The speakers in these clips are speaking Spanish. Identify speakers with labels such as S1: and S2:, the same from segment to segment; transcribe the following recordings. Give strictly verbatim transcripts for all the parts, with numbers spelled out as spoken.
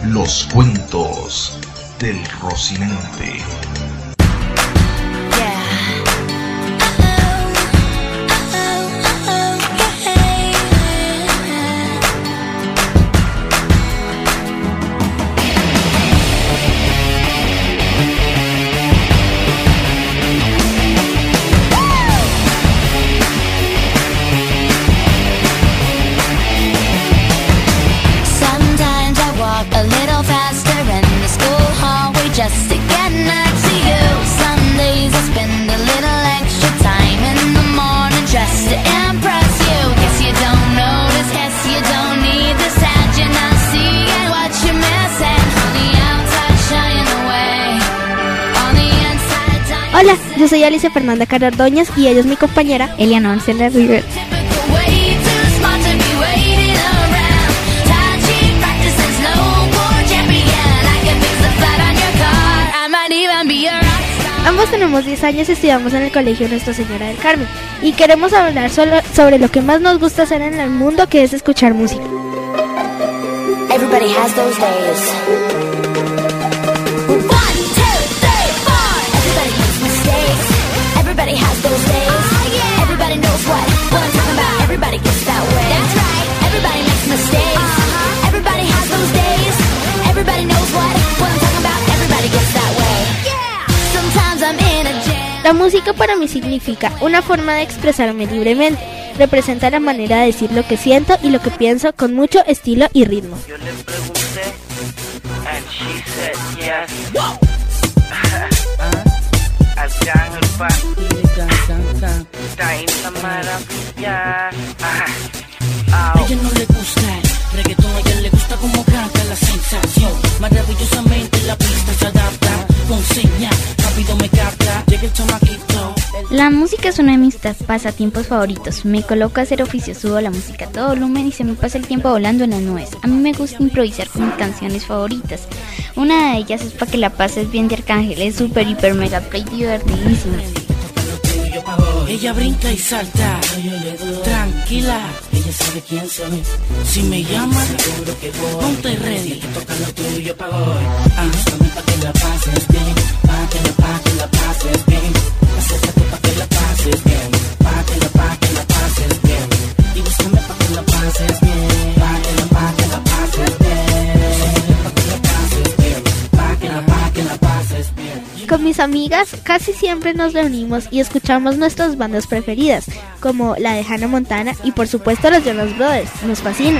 S1: Los cuentos del Rocinante.
S2: Just to get next to you. Some days I spend a little extra time in the morning just to impress you. Guess you don't notice, guess you don't need this hat. You're not seeing what you're missing. On the outside shying away, on the inside dying.
S3: Hola, yo soy Alicia Fernanda Caro Ordóñez y ella es mi compañera Eliana Marcela River. Ambos tenemos diez años y estudiamos en el colegio Nuestra Señora del Carmen y queremos hablar solo sobre lo que más nos gusta hacer en el mundo, que es escuchar música.
S2: Everybody has those days. One, two, three, four. Everybody makes mistakes. Everybody has those days. Oh, yeah. Everybody knows what, what I'm talking about. Everybody gets that way. That's right. Everybody makes mistakes. Uh-huh. Everybody has those days. Everybody knows what, what I'm talking about. Everybody gets that way.
S3: La música para mí significa una forma de expresarme libremente. Representa la manera de decir lo que siento y lo que pienso con mucho estilo y ritmo.
S4: Yo le pregunté, and she said yes. Arcángel pa, está en la maravilla. A ella no le gusta el reggaetón, a ella le gusta como canta la sensación. Maravillosamente la pista se adapta, con señal, rápido me capta, llega el chamaquito.
S5: La música es uno de mis pasatiempos favoritos. Me coloco a hacer oficio, subo la música a todo volumen y se me pasa el tiempo volando en las nubes. A mí me gusta improvisar con mis canciones favoritas. Una de ellas es Pa' que la pases bien de Arcángel. Es súper, hiper, mega play divertidísima.
S4: Ella brinca y salta, tranquila, ella sabe quién soy. Si me llama, ponte ready, toca lo tuyo pa' hoy. Búscame pa' que la pases bien, pa' que la, pa' que la pases bien. Acércate pa' que la pases bien, pa' que la, pa' que la pases bien. Y búscame pa' que la pases bien, pa' que la, pa' que la pases bien. Búscame pa' que la pases bien, pa' que la, pa' que la pases bien.
S3: Con mis amigas casi siempre nos reunimos y escuchamos nuestras bandas preferidas, como la de Hannah Montana y por supuesto los Jonas Brothers. Nos fascina.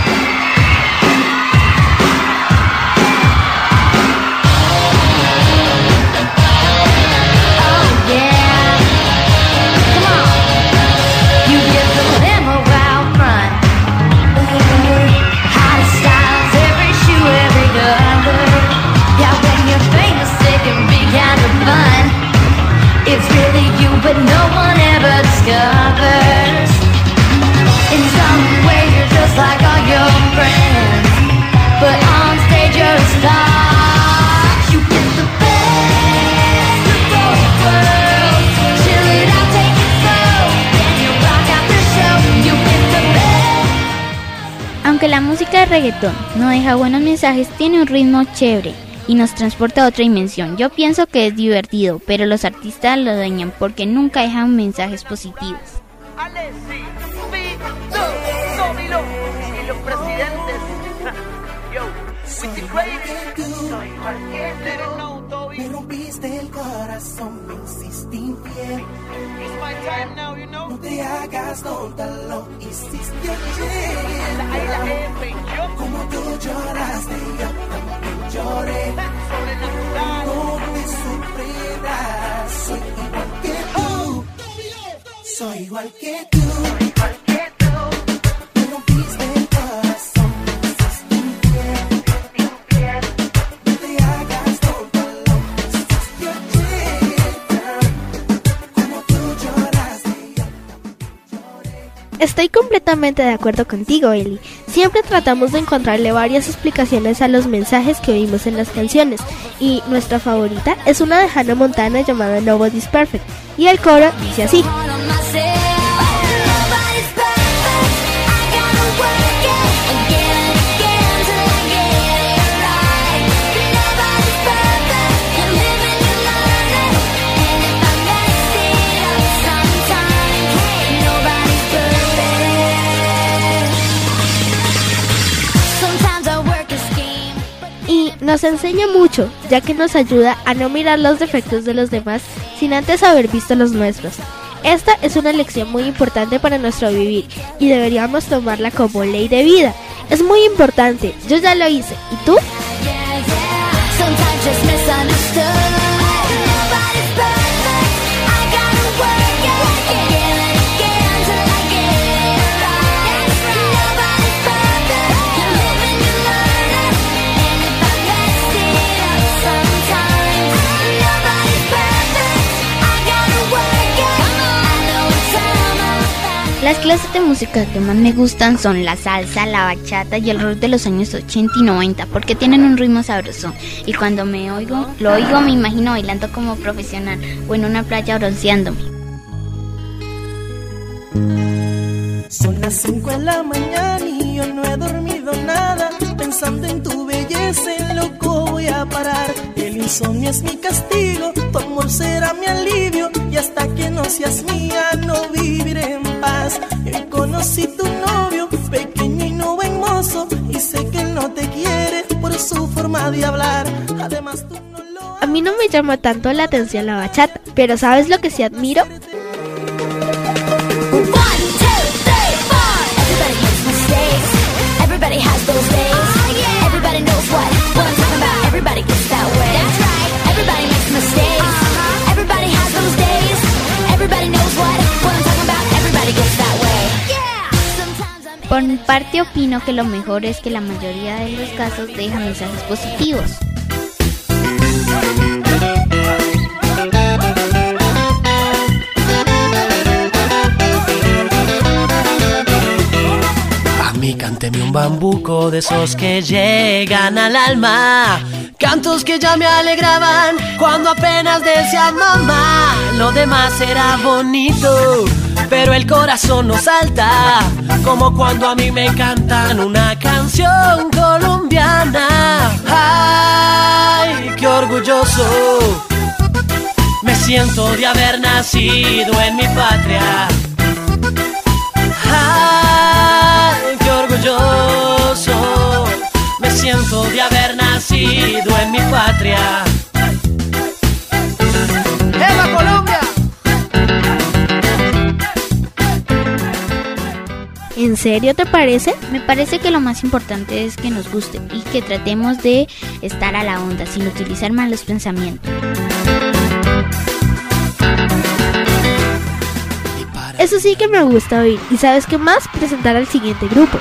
S2: It's really you, but no one ever discovers. In some ways you're just like all your friends, but on stage you're a star. You get the best of both worlds. Chill it out, take it slow, then you rock out the show. You get the best.
S5: Aunque la música de reggaetón no deja buenos mensajes, tiene un ritmo chévere y nos transporta a otra dimensión. Yo pienso que es divertido, pero los artistas lo dañan porque nunca dejan mensajes positivos.
S4: Alessi, Vito, Domino y los presidentes. Yo, with the greatest. Soy cualquier no, Toby.
S6: Me rompiste el corazón, me hiciste infiel.
S4: It's my time now, you know.
S6: No te hagas tonta, lo hiciste ayer.
S4: Ahí la F, yo.
S6: Como tú lloraste, yo también lloré.
S4: Sobrenatural.
S6: No te sufrirás, soy igual que tú. Soy igual que tú.
S4: Soy igual que tú.
S6: Me rompiste el corazón, me hiciste infiel.
S4: Infiel.
S6: No te hagas tonta, lo hiciste ayer. Como tú lloraste, yo también lloré.
S3: Estoy completamente de acuerdo contigo, Eli. Siempre tratamos de encontrarle varias explicaciones a los mensajes que oímos en las canciones, y nuestra favorita es una de Hannah Montana llamada Nobody's Perfect, y el coro dice así. Nos enseña mucho, ya que nos ayuda a no mirar los defectos de los demás sin antes haber visto los nuestros. Esta es una lección muy importante para nuestro vivir y deberíamos tomarla como ley de vida. Es muy importante, yo ya lo hice, ¿y tú?
S5: Las clases de música que más me gustan son la salsa, la bachata y el rock de los años ochenta y noventa porque tienen un ritmo sabroso y cuando me oigo, lo oigo me imagino bailando como profesional o en una playa bronceándome.
S6: Son las cinco de la mañana y yo no he dormido nada, pensando en tu belleza, en loco voy a parar. El insomnio es mi castigo, tu amor será mi alivio, y hasta que no seas mía no viviré en paz. Hoy conocí tu novio, pequeño y no buen mozo, y sé que él no te quiere por su forma de hablar. Además tú no lo...
S3: A mí no me llama tanto la atención la bachata, pero ¿sabes lo que sí admiro?
S2: Everybody has those days. Oh, yeah. Everybody knows what, what I'm talking about. Everybody gets that way. That's right. Everybody makes mistakes. Uh-huh. Everybody has those days. Everybody knows what, what I'm talking about. Everybody gets that way. Yeah. Sometimes I'm...
S5: Por mi parte opino que lo mejor es que la mayoría de los casos deja mensajes positivos.
S7: Cánteme un bambuco de esos que llegan al alma, cantos que ya me alegraban cuando apenas decía mamá. Lo demás era bonito, pero el corazón no salta, como cuando a mí me cantan una canción colombiana. Ay, qué orgulloso me siento de haber nacido en mi patria. Ay, qué orgulloso me siento de haber nacido en mi patria. ¡Eva, Colombia!
S3: ¿En serio te parece?
S5: Me parece que lo más importante es que nos guste y que tratemos de estar a la onda sin utilizar malos pensamientos.
S3: Eso sí que me gusta oír. ¿Y sabes qué más? Presentar al siguiente grupo.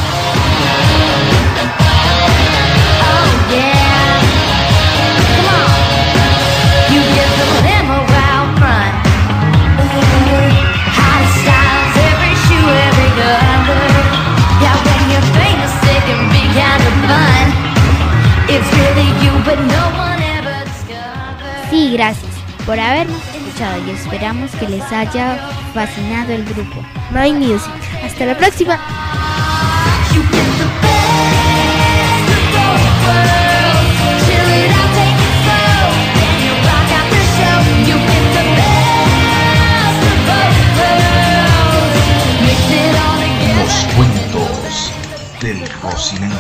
S5: Sí, gracias por habernos escuchado y esperamos que les haya fascinado el grupo
S3: My Music. Hasta la próxima.
S1: Los cuentos del Rocinante.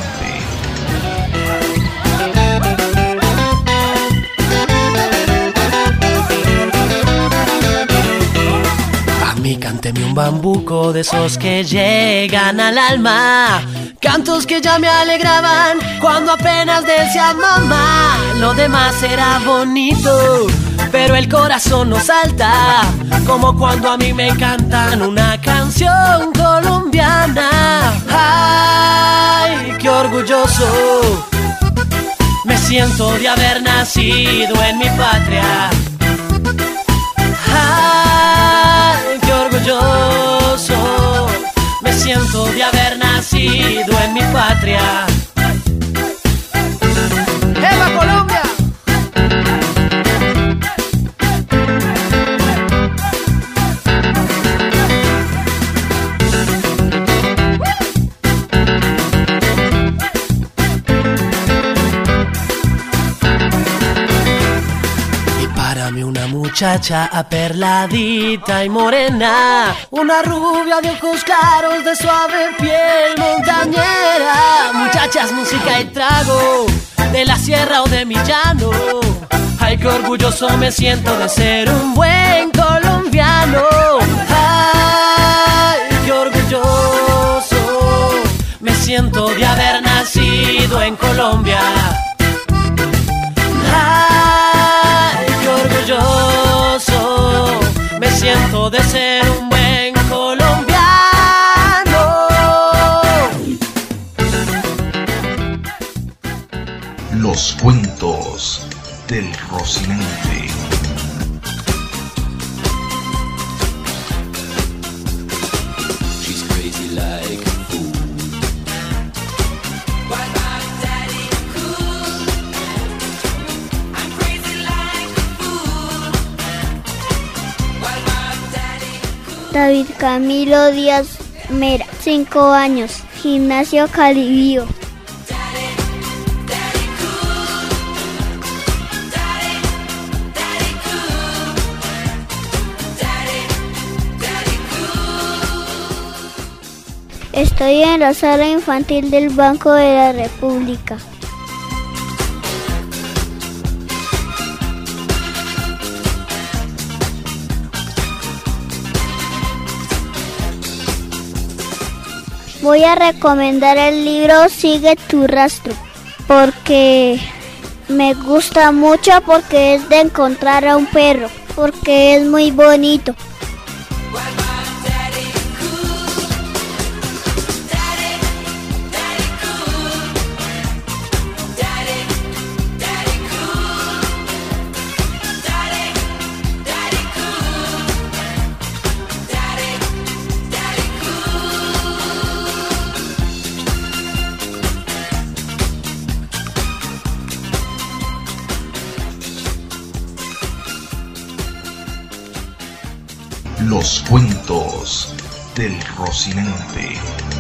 S7: Cánteme un bambuco de esos que llegan al alma, cantos que ya me alegraban cuando apenas decía mamá. Lo demás era bonito, pero el corazón no salta, como cuando a mí me cantan una canción colombiana. Ay, qué orgulloso me siento de haber nacido en mi patria. Ay, qué orgulloso me siento de haber nacido en mi patria. ¡Eva, Colombia! Una muchacha aperladita y morena, una rubia de ojos claros de suave piel montañera. Muchachas, música y trago, de la sierra o de mi llano. Ay, qué orgulloso me siento de ser un buen colombiano. Ay, qué orgulloso me siento de haber nacido en Colombia. Ay, qué orgulloso me siento de ser un buen colombiano.
S1: Los cuentos del Rocinante.
S8: She's crazy like a fool. But my daddy cool. I'm crazy like a fool. But my daddy cool.
S9: David Camilo Díaz Mera, cinco años, Gimnasio Calibío. Estoy en la sala infantil del Banco de la República. Voy a recomendar el libro Sigue tu rastro, porque me gusta mucho, porque es de encontrar a un perro, porque es muy bonito.
S1: Los cuentos del Rocinante.